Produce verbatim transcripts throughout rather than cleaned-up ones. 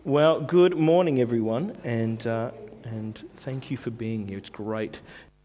Well, good morning, everyone, and uh, and thank you for being here. It's great,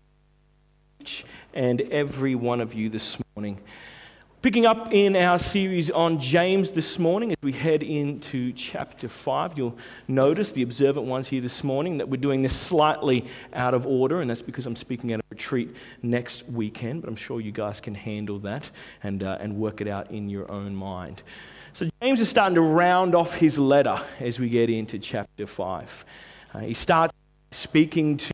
each and every one of you this morning. Picking up in our series on James this morning, as we head into chapter five, you'll notice, the observant ones here this morning, that we're doing this slightly out of order, and that's because I'm speaking at a retreat next weekend, but I'm sure you guys can handle that and uh, and work it out in your own mind. So James is starting to round off his letter as we get into chapter five. Uh, he starts speaking to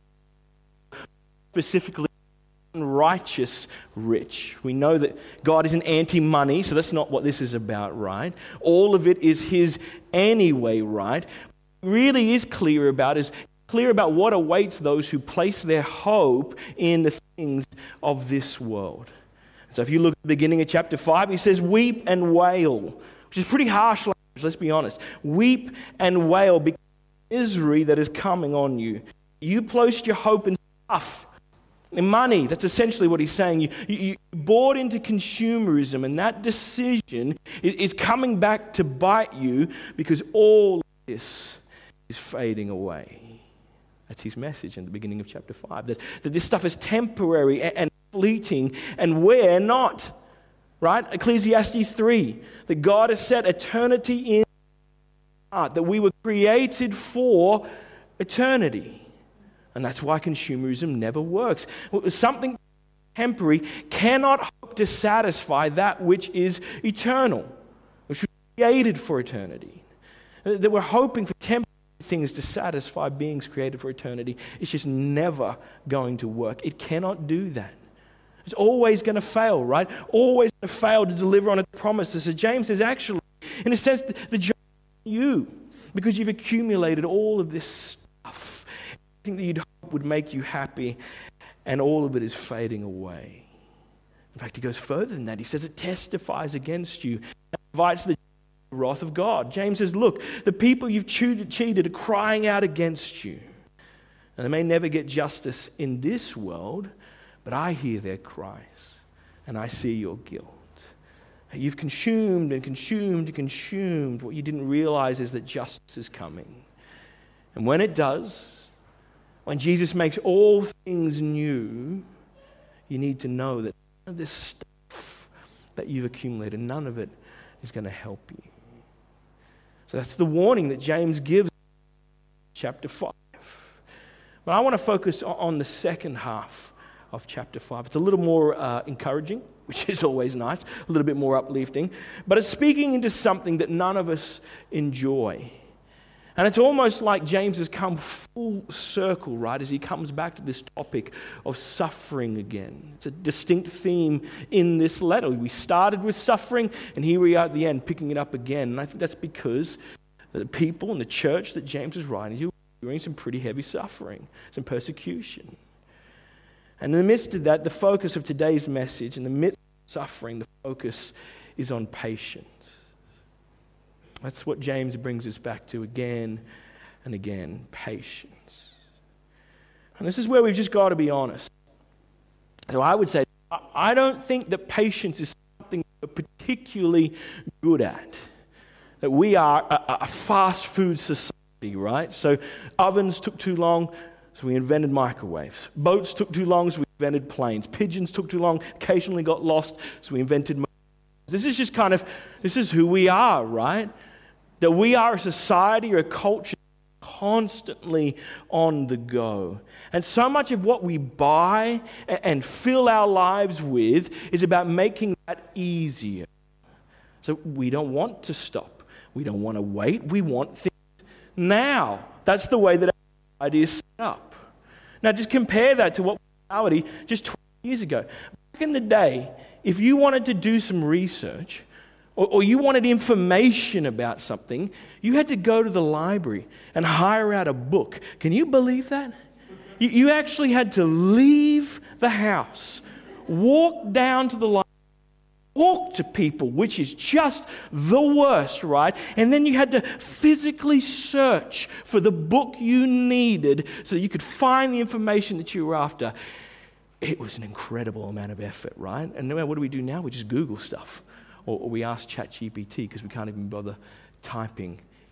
specifically unrighteous rich. We know that God isn't anti-money, so that's not what this is about, right? All of it is his anyway, right? What he really is clear about is clear about what awaits those who place their hope in the things of this world. So if you look at the beginning of chapter five, he says, weep and wail, which is pretty harsh language, let's be honest. Weep and wail because of the misery that is coming on you. You placed your hope in stuff, in money. That's essentially what he's saying. You, you, you bought into consumerism, and that decision is, is coming back to bite you because all of this is fading away. That's his message in the beginning of chapter five, that, that this stuff is temporary and, and fleeting, and we're not. Right? Ecclesiastes three, that God has set eternity in our heart, that we were created for eternity. And that's why consumerism never works. Something temporary cannot hope to satisfy that which is eternal, which was created for eternity. That we're hoping for temporary things to satisfy beings created for eternity. It's just never going to work. It cannot do that. It's always going to fail, right? Always going to fail to deliver on its promises. So James says, actually, in a sense, the, the job is you, because you've accumulated all of this stuff, everything that you'd hope would make you happy, and all of it is fading away. In fact, he goes further than that. He says it testifies against you and invites the wrath of God. James says, look, the people you've cheated are crying out against you. And they may never get justice in this world, but I hear their cries, and I see your guilt. You've consumed and consumed and consumed. What you didn't realize is that justice is coming. And when it does, when Jesus makes all things new, you need to know that none of this stuff that you've accumulated, none of it is going to help you. So that's the warning that James gives in chapter five. But I want to focus on the second half of chapter five. It's a little more uh, encouraging, which is always nice, a little bit more uplifting, but it's speaking into something that none of us enjoy. And it's almost like James has come full circle, right, as he comes back to this topic of suffering again. It's a distinct theme in this letter. We started with suffering, and here we are at the end, picking it up again. And I think that's because the people in the church that James is writing to are doing some pretty heavy suffering, some persecution. And in the midst of that, the focus of today's message, in the midst of suffering, the focus is on patience. That's what James brings us back to again and again, patience. And this is where we've just got to be honest. So I would say, I don't think that patience is something we're particularly good at. That we are a, a fast food society, right? So ovens took too long, so we invented microwaves. Boats took too long, so we invented planes. Pigeons took too long, occasionally got lost, so we invented motors. This is just kind of, this is who we are, right? That we are a society or a culture constantly on the go. And so much of what we buy and fill our lives with is about making that easier. So we don't want to stop. We don't want to wait. We want things now. That's the way that our society is set up. Now, just compare that to what reality just twenty years ago. Back in the day, if you wanted to do some research or, or you wanted information about something, you had to go to the library and hire out a book. Can you believe that? You, you actually had to leave the house, walk down to the library, talk to people, which is just the worst, right? And then you had to physically search for the book you needed so you could find the information that you were after. It was an incredible amount of effort, right? And what do we do now? We just Google stuff. Or, or we ask ChatGPT because we can't even bother typing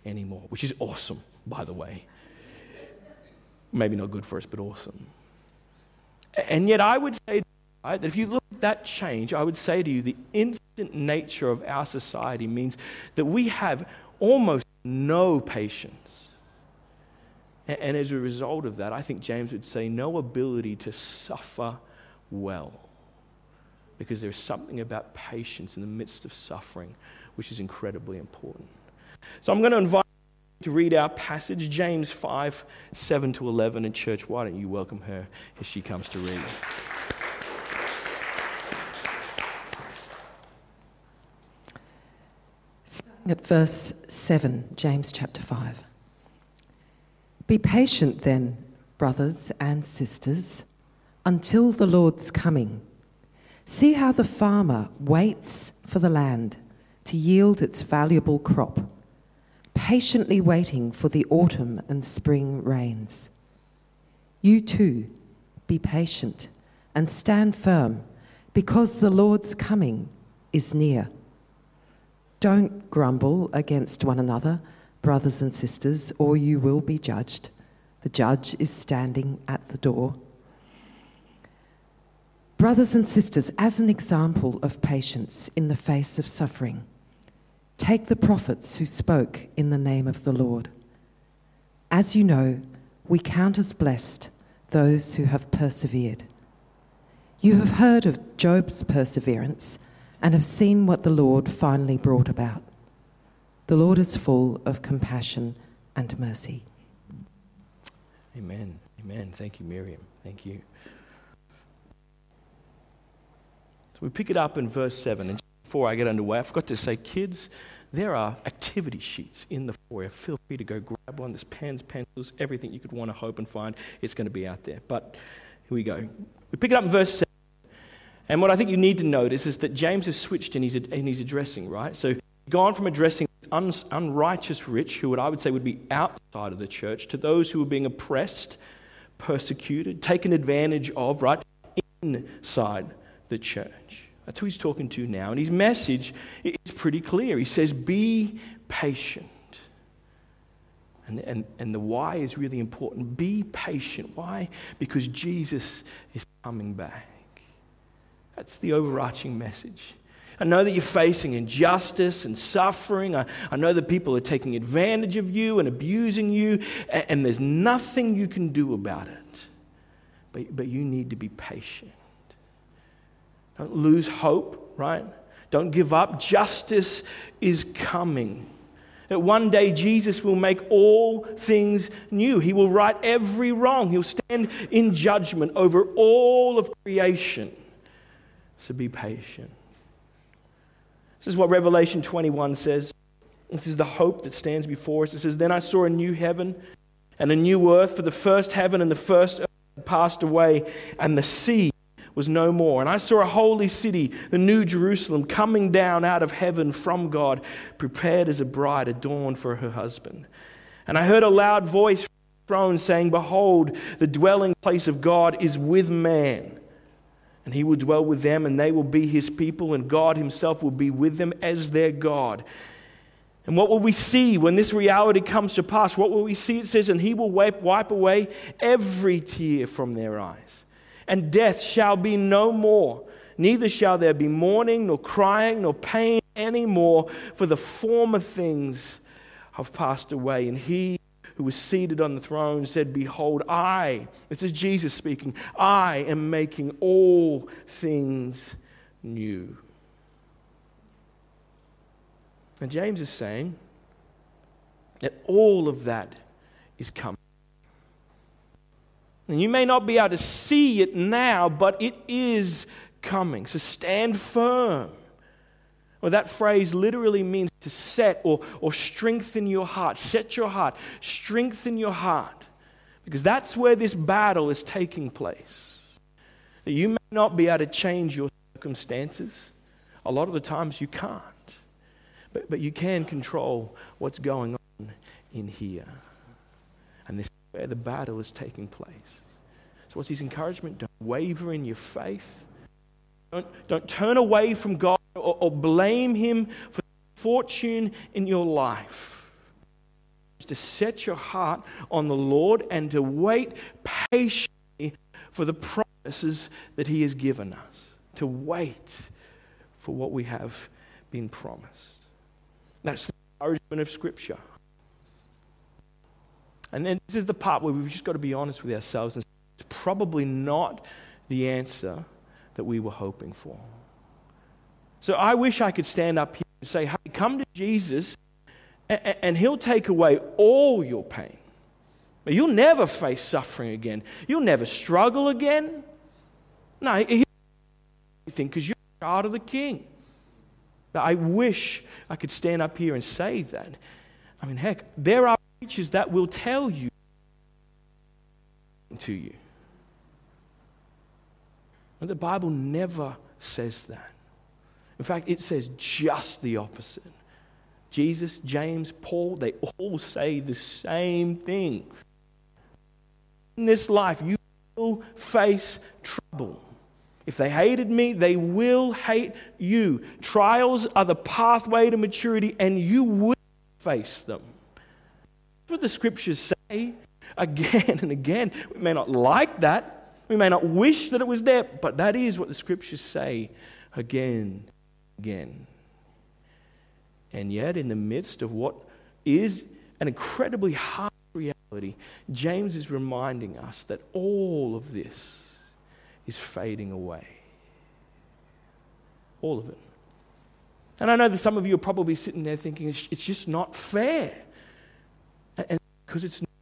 anymore, which is awesome, by the way. Maybe not good for us, but awesome. And yet I would say, right, that if you look at that change, I would say to you, the instant nature of our society means that we have almost no patience. And as a result of that, I think James would say no ability to suffer well. Because there's something about patience in the midst of suffering which is incredibly important. So I'm going to invite you to read our passage, James five, seven to eleven. And church, why don't you welcome her as she comes to read. At verse seven, James chapter five. Be patient then, brothers and sisters, until the Lord's coming. See how the farmer waits for the land to yield its valuable crop, patiently waiting for the autumn and spring rains. You too, be patient and stand firm, because the Lord's coming is near. Don't grumble against one another, brothers and sisters, or you will be judged. The judge is standing at the door. Brothers and sisters, as an example of patience in the face of suffering, take the prophets who spoke in the name of the Lord. As you know, we count as blessed those who have persevered. You have heard of Job's perseverance and have seen what the Lord finally brought about. The Lord is full of compassion and mercy. Amen. Amen. Thank you, Miriam. Thank you. So we pick it up in verse seven. And before I get underway, I forgot to say, kids, there are activity sheets in the foyer. Feel free to go grab one. There's pens, pencils, everything you could want to hope and find. It's going to be out there. But here we go. We pick it up in verse seven. And what I think you need to notice is that James has switched in his, in his addressing, right? So he's gone from addressing un, unrighteous rich, who would, I would say would be outside of the church, to those who were being oppressed, persecuted, taken advantage of, right, inside the church. That's who he's talking to now. And his message is pretty clear. He says, be patient. And, and, and the why is really important. Be patient. Why? Because Jesus is coming back. That's the overarching message. I know that you're facing injustice and suffering. I, I know that people are taking advantage of you and abusing you, and, and there's nothing you can do about it. But, but you need to be patient. Don't lose hope, right? Don't give up. Justice is coming. That one day Jesus will make all things new. He will right every wrong. He'll stand in judgment over all of creation. So be patient. This is what Revelation twenty-one says. This is the hope that stands before us. It says, then I saw a new heaven and a new earth, for the first heaven and the first earth had passed away, and the sea was no more. And I saw a holy city, the new Jerusalem, coming down out of heaven from God, prepared as a bride adorned for her husband. And I heard a loud voice from the throne saying, behold, the dwelling place of God is with man. And he will dwell with them, and they will be his people, and God himself will be with them as their God. And what will we see when this reality comes to pass? What will we see? It says, and he will wipe, wipe away every tear from their eyes. And death shall be no more. Neither shall there be mourning, nor crying, nor pain any more, for the former things have passed away. And he who was seated on the throne said, behold, I, this is Jesus speaking, I am making all things new. And James is saying that all of that is coming. And you may not be able to see it now, but it is coming. So stand firm. Well, that phrase literally means to set or, or strengthen your heart. Set your heart. Strengthen your heart. Because that's where this battle is taking place. You may not be able to change your circumstances. A lot of the times you can't. But, but you can control what's going on in here. And this is where the battle is taking place. So what's his encouragement? Don't waver in your faith. Don't, don't turn away from God or, or blame him for the fortune in your life. to set your heart on the Lord and to wait patiently for the promises that He has given us. To wait for what we have been promised. That's the encouragement of Scripture. And then this is the part where we've just got to be honest with ourselves and say, it's probably not the answer that we were hoping for. So I wish I could stand up here and say, hey, come to Jesus and, and He'll take away all your pain. You'll never face suffering again. You'll never struggle again. No, He'll do everything because you're a child of the King. Now, I wish I could stand up here and say that. I mean, heck, there are preachers that will tell you to you. And the Bible never says that. In fact, it says just the opposite. Jesus, James, Paul, they all say the same thing. In this life, you will face trouble. If they hated me, they will hate you. Trials are the pathway to maturity, and you will face them. That's what the Scriptures say again and again. We may not like that. We may not wish that it was there, but that is what the Scriptures say again and again. And yet, in the midst of what is an incredibly hard reality, James is reminding us that all of this is fading away. All of it. And I know that some of you are probably sitting there thinking, it's, it's just not fair. And because it's not.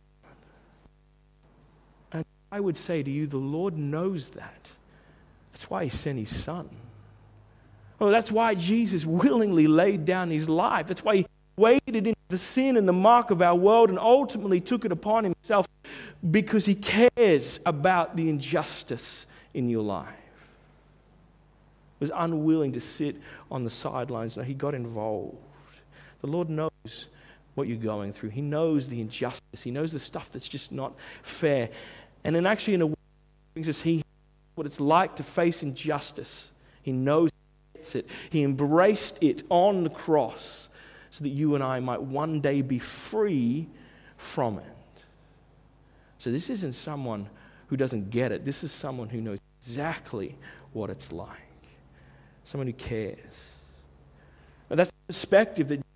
And I would say to you, the Lord knows that. That's why He sent His Son. Well, that's why Jesus willingly laid down His life. That's why He waded into the sin and the mark of our world and ultimately took it upon Himself, because He cares about the injustice in your life. He was unwilling to sit on the sidelines. No, He got involved. The Lord knows what you're going through. He knows the injustice. He knows the stuff that's just not fair. And then actually in a way, brings us He what it's like to face injustice. He knows it. He embraced it on the cross so that you and I might one day be free from it. So this isn't someone who doesn't get it. This is someone who knows exactly what it's like. Someone who cares. And that's the perspective that,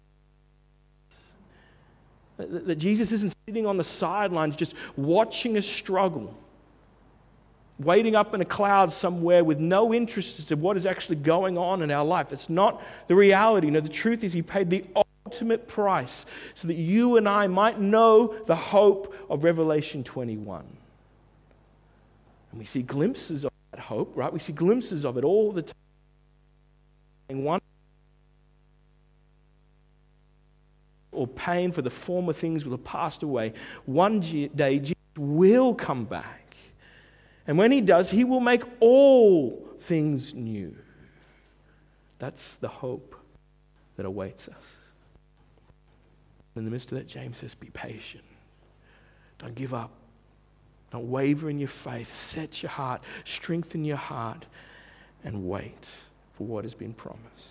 that, that Jesus isn't sitting on the sidelines just watching us struggle, waiting up in a cloud somewhere with no interest as to what is actually going on in our life. That's not the reality. No, the truth is He paid the ultimate price so that you and I might know the hope of Revelation twenty-one. And we see glimpses of that hope, right? We see glimpses of it all the time. One or pain for the former things will have passed away. One day Jesus will come back. And when He does, He will make all things new. That's the hope that awaits us. In the midst of that, James says, be patient. Don't give up. Don't waver in your faith. Set your heart, strengthen your heart, and wait for what has been promised.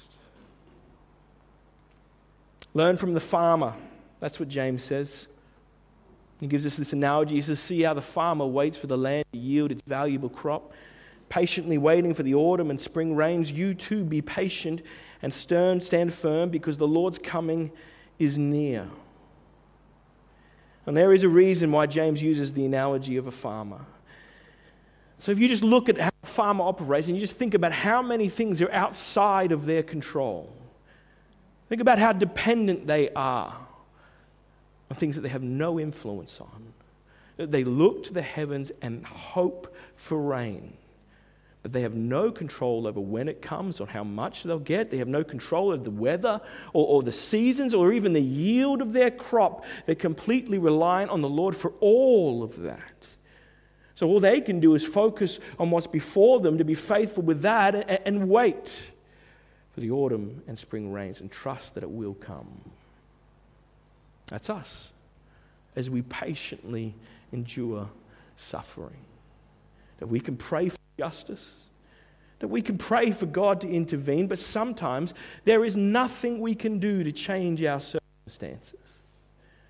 Learn from the farmer. That's what James says. He gives us this analogy. He says, see how the farmer waits for the land to yield its valuable crop, patiently waiting for the autumn and spring rains. You too be patient and stern, stand firm, because the Lord's coming is near. And there is a reason why James uses the analogy of a farmer. So if you just look at how a farmer operates and you just think about how many things are outside of their control, think about how dependent they are on things that they have no influence on. They look to the heavens and hope for rain, but they have no control over when it comes or how much they'll get. They have no control over the weather or, or the seasons or even the yield of their crop. They're completely reliant on the Lord for all of that. So all they can do is focus on what's before them, to be faithful with that, and, and wait for the autumn and spring rains and trust that it will come. That's us, as we patiently endure suffering. That we can pray for justice, that we can pray for God to intervene, but sometimes there is nothing we can do to change our circumstances.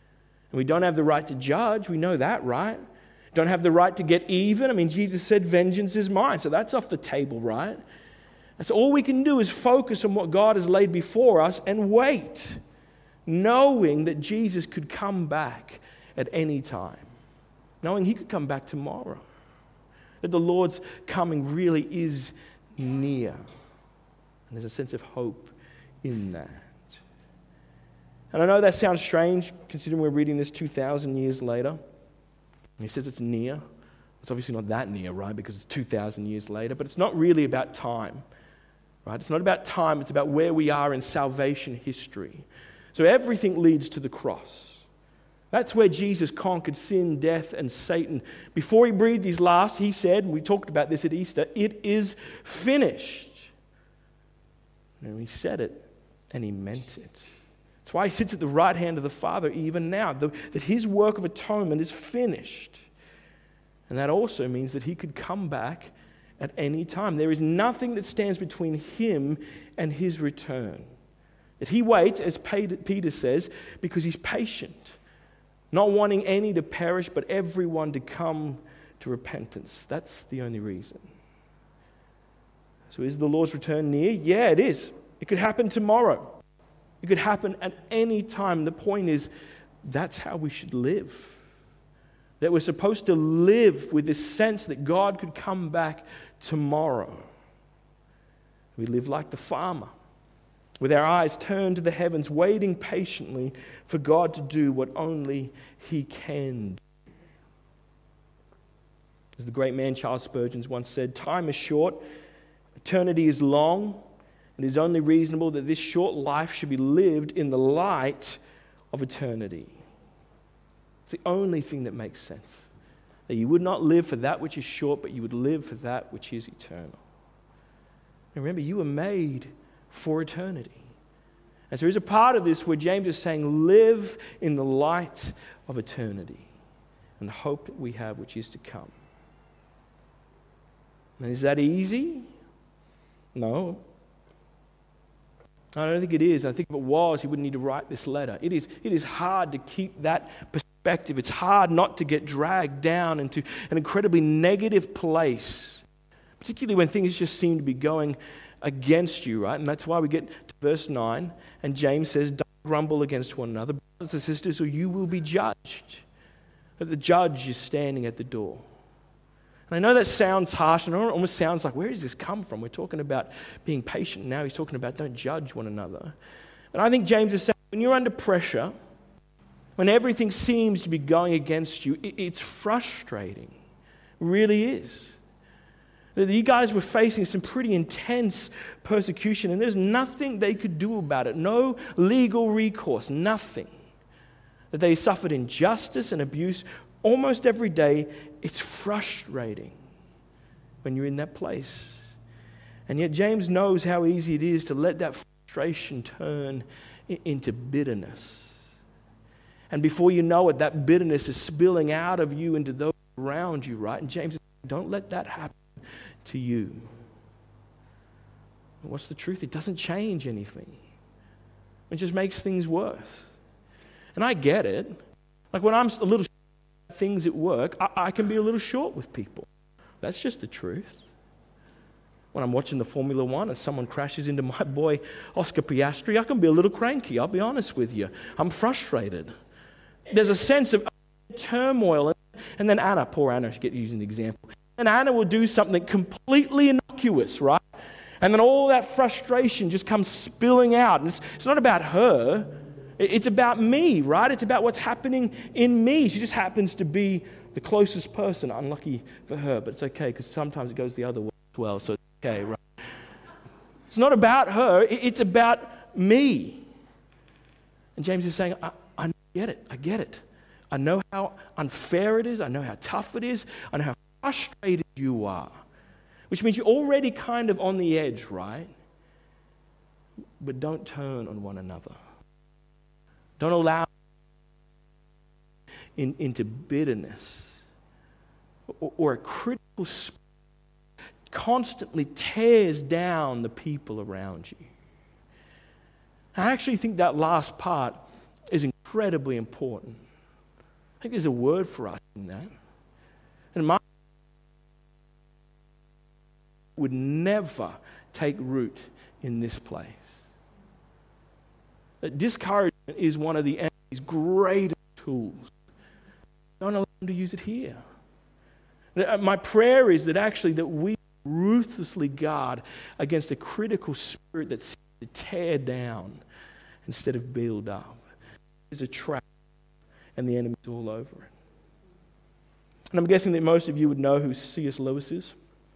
And we don't have the right to judge. We know that, right? Don't have the right to get even. I mean, Jesus said, vengeance is mine. So that's off the table, right? And so all we can do is focus on what God has laid before us and wait, knowing that Jesus could come back at any time, knowing he could come back tomorrow, that the Lord's coming really is near. And there's a sense of hope in that. And I know that sounds strange, considering we're reading this two thousand years later. He says it's near. It's obviously not that near, right, because it's two thousand years later, but it's not really about time, right? It's not about time, it's about where we are in salvation history. So everything leads to the cross. That's where Jesus conquered sin, death, and Satan. Before he breathed his last, he said, and we talked about this at Easter, it is finished. And he said it, and he meant it. That's why he sits at the right hand of the Father even now, the, that his work of atonement is finished. And that also means that he could come back at any time. There is nothing that stands between him and his return. That he waits, as Peter says, because he's patient, not wanting any to perish, but everyone to come to repentance. That's the only reason. So is the Lord's return near? Yeah, it is. It could happen tomorrow. It could happen at any time. The point is, that's how we should live. That we're supposed to live with this sense that God could come back tomorrow. We live like the farmer, with our eyes turned to the heavens, waiting patiently for God to do what only he can do. As the great man Charles Spurgeon once said, time is short, eternity is long, and it is only reasonable that this short life should be lived in the light of eternity. It's the only thing that makes sense. That you would not live for that which is short, but you would live for that which is eternal. And remember, you were made for eternity. And so there is a part of this where James is saying, live in the light of eternity and the hope that we have which is to come. And is that easy? No. I don't think it is. I think if it was, he wouldn't need to write this letter. It is, it is hard to keep that perspective. It's hard not to get dragged down into an incredibly negative place, particularly when things just seem to be going against you, right? And that's why we get to verse nine, and James says, don't grumble against one another, brothers and sisters, or you will be judged. That the judge is standing at the door. And I know that sounds harsh, and it almost sounds like, where does this come from? We're talking about being patient. Now he's talking about don't judge one another. And I think James is saying, when you're under pressure, when everything seems to be going against you, it's frustrating. It really is. You guys were facing some pretty intense persecution, and there's nothing they could do about it. No legal recourse, nothing. That they suffered injustice and abuse almost every day. It's frustrating when you're in that place. And yet James knows how easy it is to let that frustration turn into bitterness. And before you know it, that bitterness is spilling out of you into those around you, right? And James says, don't let that happen to you. And what's the truth? It doesn't change anything. It just makes things worse. And I get it. Like when I'm a little short at things at work, I, I can be a little short with people. That's just the truth. When I'm watching the Formula One and someone crashes into my boy Oscar Piastri, I can be a little cranky, I'll be honest with you. I'm frustrated. There's a sense of turmoil. And then Anna, poor Anna, I get using the example. And Anna will do something completely innocuous, right? And then all that frustration just comes spilling out. And it's, it's not about her. It's about me, right? It's about what's happening in me. She just happens to be the closest person. Unlucky for her, but it's okay because sometimes it goes the other way as well. So it's okay, right? It's not about her. It's about me. And James is saying, I, I get it. I get it. I know how unfair it is. I know how tough it is. I know how frustrated you are, which means you're already kind of on the edge, right? But don't turn on one another. Don't allow in, into bitterness or, or a critical spirit constantly tears down the people around you. I actually think that last part is incredibly important. think there's a word for us in that. And my would never take root in this place. That discouragement is one of the enemy's greatest tools. Don't allow him to use it here. My prayer is that actually that we ruthlessly guard against a critical spirit that seeks to tear down instead of build up. It's a trap, and the enemy's all over it. And I'm guessing that most of you would know who C S Lewis is.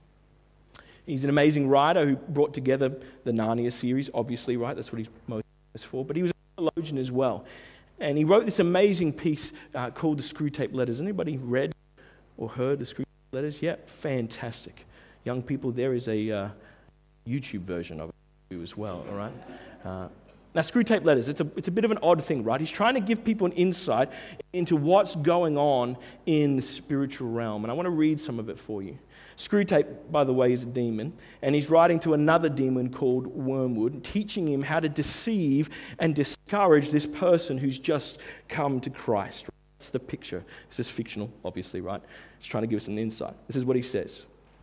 He's an amazing writer who brought together the Narnia series, obviously, right? That's what he's most famous for. But he was a theologian as well. And he wrote this amazing piece uh, called The Screwtape Letters. Anybody read or heard The Screwtape Letters? Yeah, fantastic. Young people, there is a uh, YouTube version of it as well, all right? Uh, now, Screwtape Letters, it's a, it's a bit of an odd thing, right? He's trying to give people an insight into what's going on in the spiritual realm. And I want to read some of it for you. Screwtape, by the way, is a demon, and he's writing to another demon called Wormwood, teaching him how to deceive and discourage this person who's just come to Christ. That's the picture. This is fictional, obviously, right? He's trying to give us an insight. This is what he says.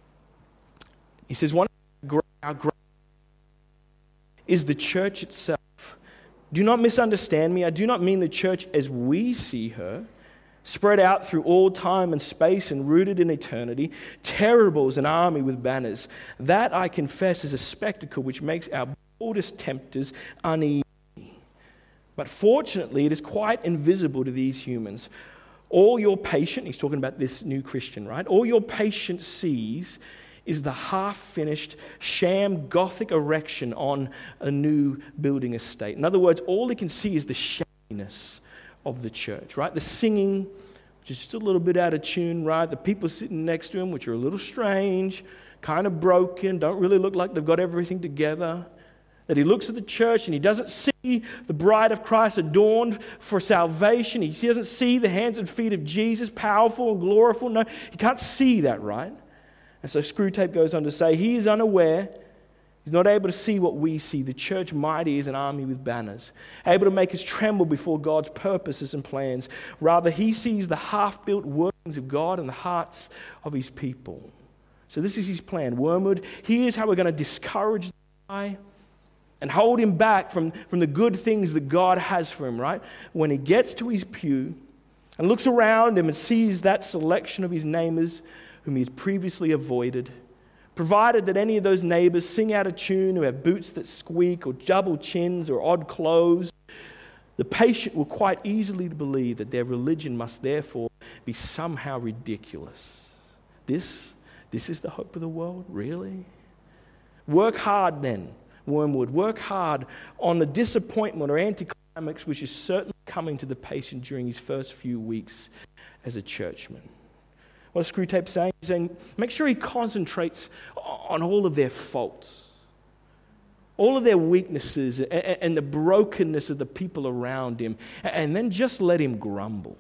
He says, one of our great is the church itself. Do not misunderstand me. I do not mean the church as we see her, spread out through all time and space and rooted in eternity, terrible as an army with banners. That, I confess, is a spectacle which makes our boldest tempters uneasy. But fortunately, it is quite invisible to these humans. All your patient, he's talking about this new Christian, right? All your patient sees is the half-finished, sham Gothic erection on a new building estate. In other words, all he can see is the shaminess of the church, right? The singing, which is just a little bit out of tune, right? The people sitting next to him, which are a little strange, kind of broken, don't really look like they've got everything together. That he looks at the church and he doesn't see the bride of Christ adorned for salvation. He doesn't see the hands and feet of Jesus, powerful and glorified. No, he can't see that, right? And so Screwtape goes on to say, he is unaware, he's not able to see what we see, the church mighty as an army with banners, able to make us tremble before God's purposes and plans. Rather, he sees the half-built workings of God in the hearts of his people. So this is his plan. Wormwood, here's how we're going to discourage the guy and hold him back from, from the good things that God has for him, right? When he gets to his pew and looks around him and sees that selection of his neighbors whom he has previously avoided, provided that any of those neighbors sing out of tune, who have boots that squeak or double chins or odd clothes, the patient will quite easily believe that their religion must therefore be somehow ridiculous. This, this is the hope of the world? Really? Work hard then, Wormwood. Work hard on the disappointment or anticlimax which is certainly coming to the patient during his first few weeks as a churchman. What is Screwtape saying? He's saying, make sure he concentrates on all of their faults, all of their weaknesses, and the brokenness of the people around him, and then just let him grumble.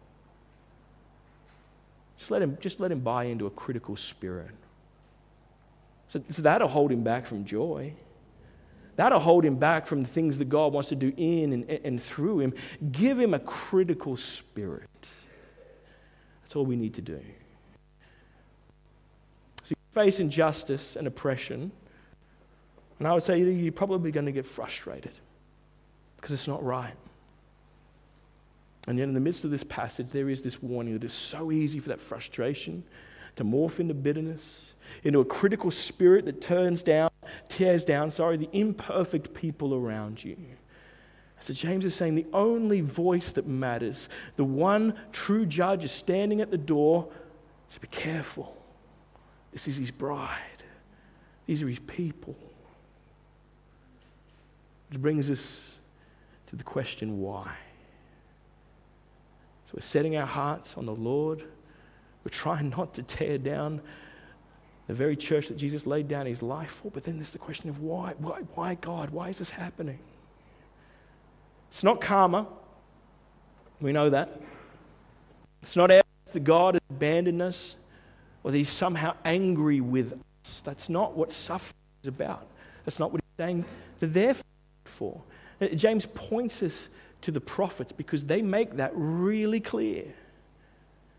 Just let him, just let him buy into a critical spirit. So, so that'll hold him back from joy. That'll hold him back from the things that God wants to do in and, and through him. Give him a critical spirit. That's all we need to do. So you face injustice and oppression, and I would say you're probably going to get frustrated because it's not right. And yet in the midst of this passage, there is this warning that it's so easy for that frustration to morph into bitterness, into a critical spirit that turns down, tears down, sorry, the imperfect people around you. So James is saying the only voice that matters, the one true judge is standing at the door. So be careful. This is his bride. These are his people. Which brings us to the question, why? So we're setting our hearts on the Lord. We're trying not to tear down the very church that Jesus laid down his life for. But then there's the question of why? Why, why God? Why is this happening? It's not karma. We know that. It's not evidence that God has abandoned us or that he's somehow angry with us. That's not what suffering is about. That's not what he's saying they're there for. James points us to the prophets because they make that really clear.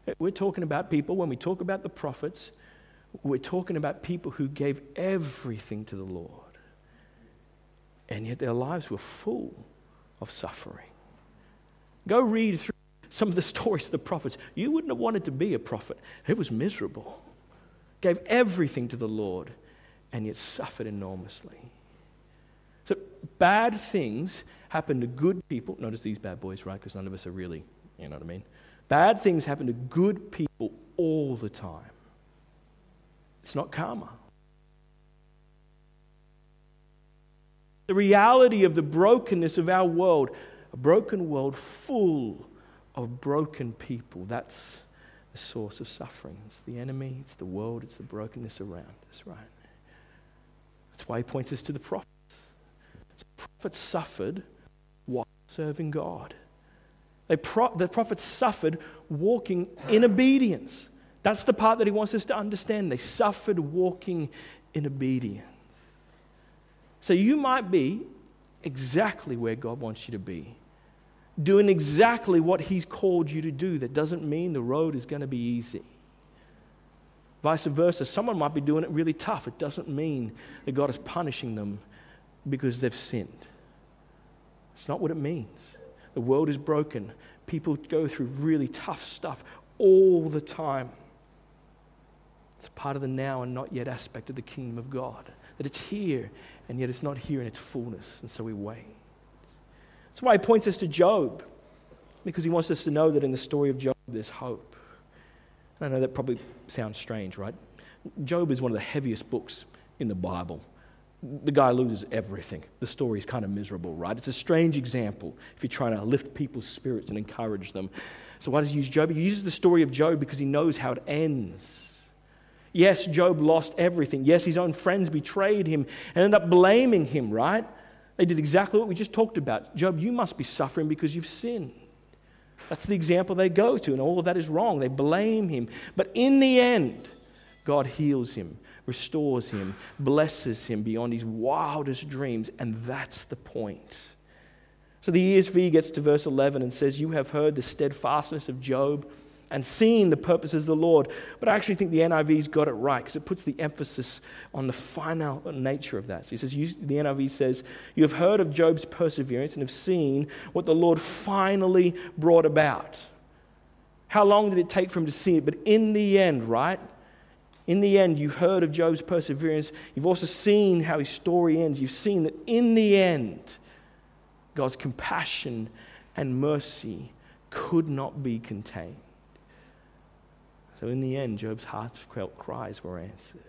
We're talking about people, when we talk about the prophets, we're talking about people who gave everything to the Lord. And yet their lives were full of suffering. Go read through some of the stories of the prophets. You wouldn't have wanted to be a prophet. It was miserable. Gave everything to the Lord, and yet suffered enormously. So bad things happen to good people. Notice these bad boys, right? Because none of us are really, you know what I mean? Bad things happen to good people all the time. It's not karma. The reality of the brokenness of our world, a broken world full of broken people, that's the source of suffering. It's the enemy, it's the world, it's the brokenness around us, right? That's why he points us to the prophets. So the prophets suffered while serving God. They pro- the prophets suffered walking in obedience. That's the part that he wants us to understand. They suffered walking in obedience. So you might be exactly where God wants you to be, doing exactly what he's called you to do. That doesn't mean the road is going to be easy. Vice versa, someone might be doing it really tough. It doesn't mean that God is punishing them because they've sinned. It's not what it means. The world is broken. People go through really tough stuff all the time. It's a part of the now and not yet aspect of the kingdom of God. That it's here, and yet it's not here in its fullness, and so we wait. That's why he points us to Job, because he wants us to know that in the story of Job there's hope. I know that probably sounds strange, right? Job is one of the heaviest books in the Bible. The guy loses everything. The story is kind of miserable, right? It's a strange example if you're trying to lift people's spirits and encourage them. So why does he use Job? He uses the story of Job because he knows how it ends. Yes, Job lost everything. Yes, his own friends betrayed him and ended up blaming him, right? They did exactly what we just talked about. Job, you must be suffering because you've sinned. That's the example they go to, and all of that is wrong. They blame him. But in the end, God heals him, restores him, blesses him beyond his wildest dreams, and that's the point. So the E S V gets to verse eleven and says, "You have heard the steadfastness of Job and seen the purposes of the Lord." But I actually think the N I V's got it right because it puts the emphasis on the final nature of that. So he says, you, the N I V says, "You have heard of Job's perseverance and have seen what the Lord finally brought about." How long did it take for him to see it? But in the end, right? In the end, you've heard of Job's perseverance. You've also seen how his story ends. You've seen that in the end, God's compassion and mercy could not be contained. So in the end, Job's heartfelt cries were answered.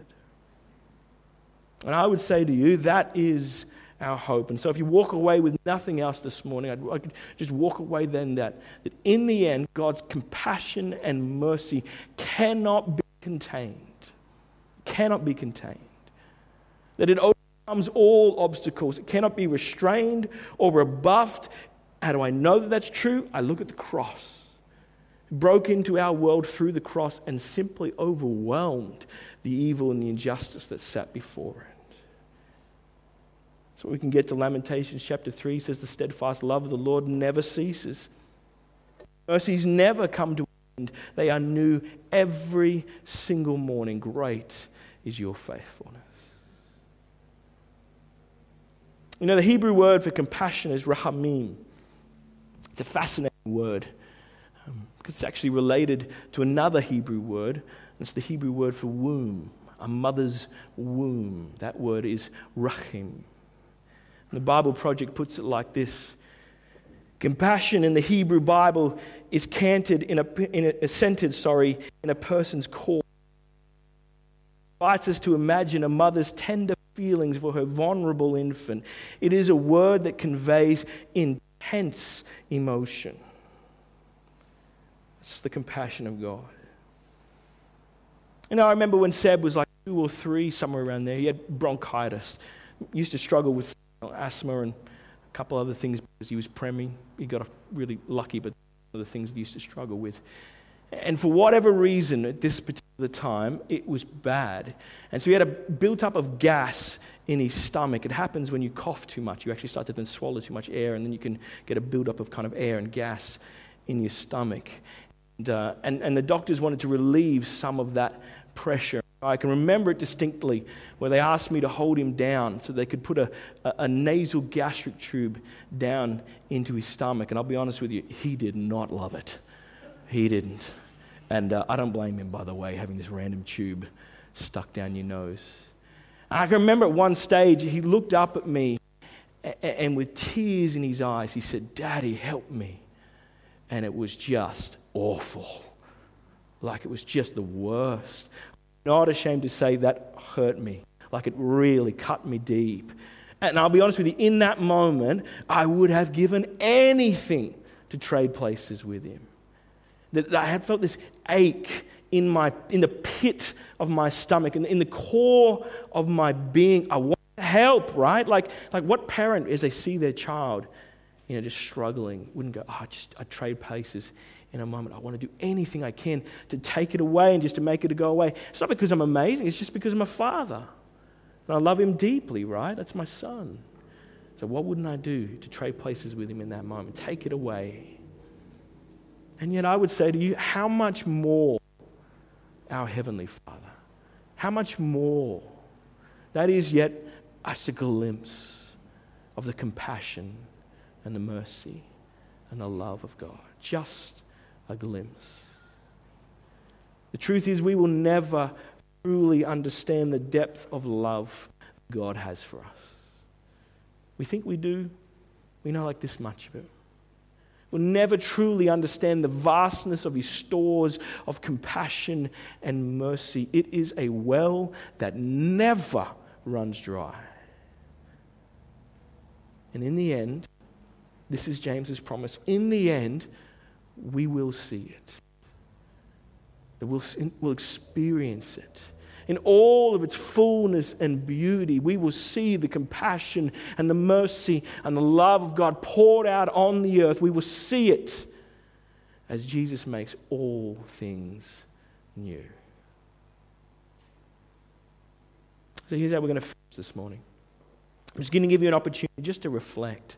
And I would say to you, that is our hope. And so if you walk away with nothing else this morning, I'd, I could just walk away then that, that in the end, God's compassion and mercy cannot be contained. Cannot be contained. That it overcomes all obstacles. It cannot be restrained or rebuffed. How do I know that that's true? I look at the cross. Broke into our world through the cross and simply overwhelmed the evil and the injustice that sat before it. So we can get to Lamentations chapter three. Says the steadfast love of the Lord never ceases. Mercies never come to an end. They are new every single morning. Great is your faithfulness. You know, the Hebrew word for compassion is rahamim. It's a fascinating word. Um, because it's actually related to another Hebrew word. It's the Hebrew word for womb, a mother's womb. That word is rachim. And the Bible Project puts it like this. Compassion in the Hebrew Bible is canted in a, in a centered, sorry, in a person's core. It invites us to imagine a mother's tender feelings for her vulnerable infant. It is a word that conveys intense emotion. It's the compassion of God. You know, I remember when Seb was like two or three, somewhere around there, he had bronchitis. He used to struggle with asthma and a couple other things because he was preemie. He got off really lucky, but other things he used to struggle with. And for whatever reason, at this particular time, it was bad. And so he had a built-up of gas in his stomach. It happens when you cough too much. You actually start to then swallow too much air, and then you can get a build-up of kind of air and gas in your stomach. And, uh, and, and the doctors wanted to relieve some of that pressure. I can remember it distinctly where they asked me to hold him down so they could put a, a, a nasal gastric tube down into his stomach. And I'll be honest with you, he did not love it. He didn't. And uh, I don't blame him, by the way, having this random tube stuck down your nose. I can remember at one stage, he looked up at me and, and with tears in his eyes, he said, "Daddy, help me." And it was just awful. Like it was just the worst. Not ashamed to say that hurt me. Like it really cut me deep. And I'll be honest with you, in that moment, I would have given anything to trade places with him. That I had felt this ache in my in the pit of my stomach, and in the core of my being. I want to help, right? Like, like what parent, as they see their child, you know, just struggling, wouldn't go, oh, just I trade places in a moment. I want to do anything I can to take it away and just to make it go away. It's not because I'm amazing. It's just because I'm a father. And I love him deeply, right? That's my son. So what wouldn't I do to trade places with him in that moment? Take it away. And yet I would say to you, how much more our Heavenly Father? How much more? That is yet just a glimpse of the compassion and the mercy and the love of God. Just a glimpse. The truth is, we will never truly understand the depth of love God has for us. We think we do. We know like this much of it. We'll never truly understand the vastness of his stores of compassion and mercy. It is a well that never runs dry. And in the end, this is James's promise, in the end, we will see it. We'll, we'll experience it. In all of its fullness and beauty, we will see the compassion and the mercy and the love of God poured out on the earth. We will see it as Jesus makes all things new. So here's how we're going to finish this morning. I'm just going to give you an opportunity just to reflect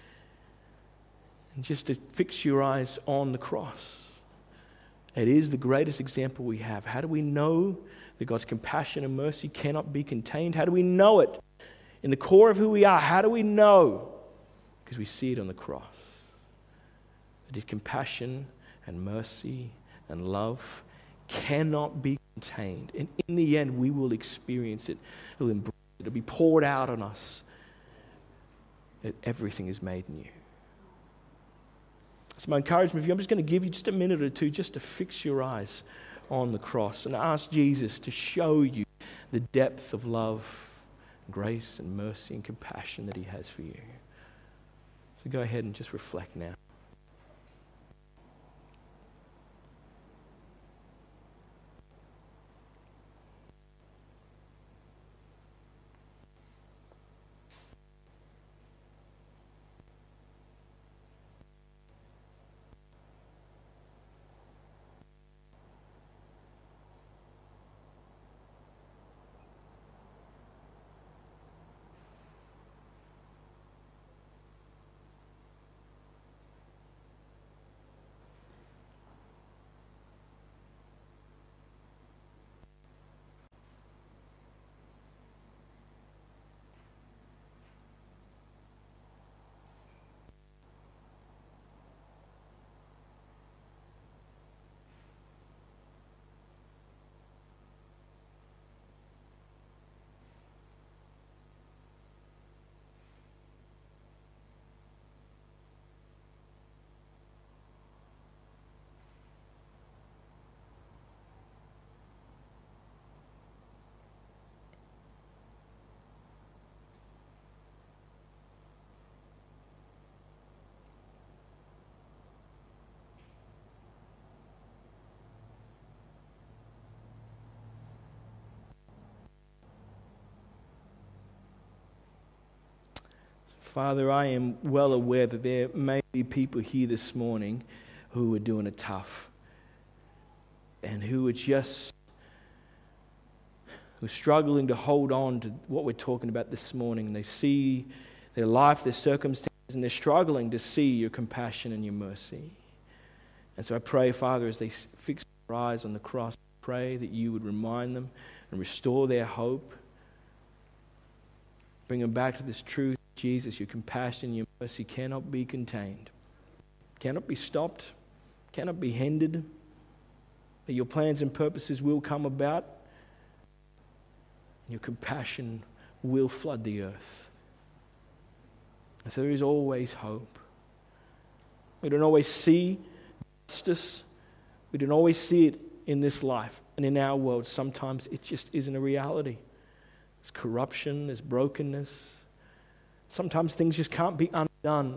and just to fix your eyes on the cross. It is the greatest example we have. How do we know that God's compassion and mercy cannot be contained? How do we know it? In the core of who we are, how do we know? Because we see it on the cross. That his compassion and mercy and love cannot be contained. And in the end, we will experience it. It'll embrace it. It'll be poured out on us. That everything is made new. So my encouragement for you, I'm just going to give you just a minute or two just to fix your eyes on the cross and ask Jesus to show you the depth of love, grace and mercy and compassion that he has for you. So go ahead and just reflect now. Father, I am well aware that there may be people here this morning who are doing it tough and who are just who are struggling to hold on to what we're talking about this morning. And they see their life, their circumstances, and they're struggling to see your compassion and your mercy. And so I pray, Father, as they fix their eyes on the cross, I pray that you would remind them and restore their hope. Bring them back to this truth. Jesus, your compassion, your mercy cannot be contained, cannot be stopped, cannot be hindered. That your plans and purposes will come about. Your compassion will flood the earth. And so there is always hope. We don't always see justice. We don't always see it in this life and in our world. Sometimes it just isn't a reality. There's corruption, there's brokenness. Sometimes things just can't be undone.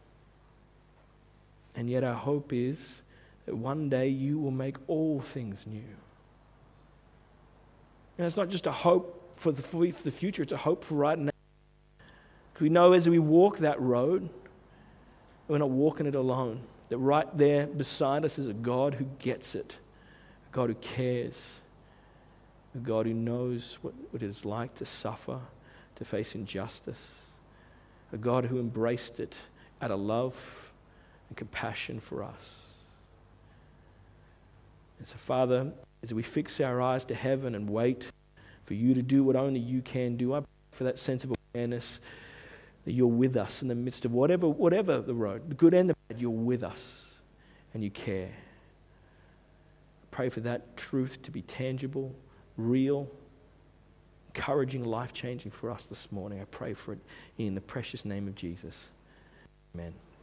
And yet our hope is that one day you will make all things new. And it's not just a hope for the, for the future, it's a hope for right now. We know as we walk that road, we're not walking it alone. That right there beside us is a God who gets it, a God who cares, a God who knows what, what it is like to suffer, to face injustice, a God who embraced it out of love and compassion for us. And so, Father, as we fix our eyes to heaven and wait for you to do what only you can do, I pray for that sense of awareness that you're with us in the midst of whatever, whatever the road, the good and the bad, you're with us and you care. I pray for that truth to be tangible, real, encouraging, life-changing for us this morning. I pray for it in the precious name of Jesus. Amen.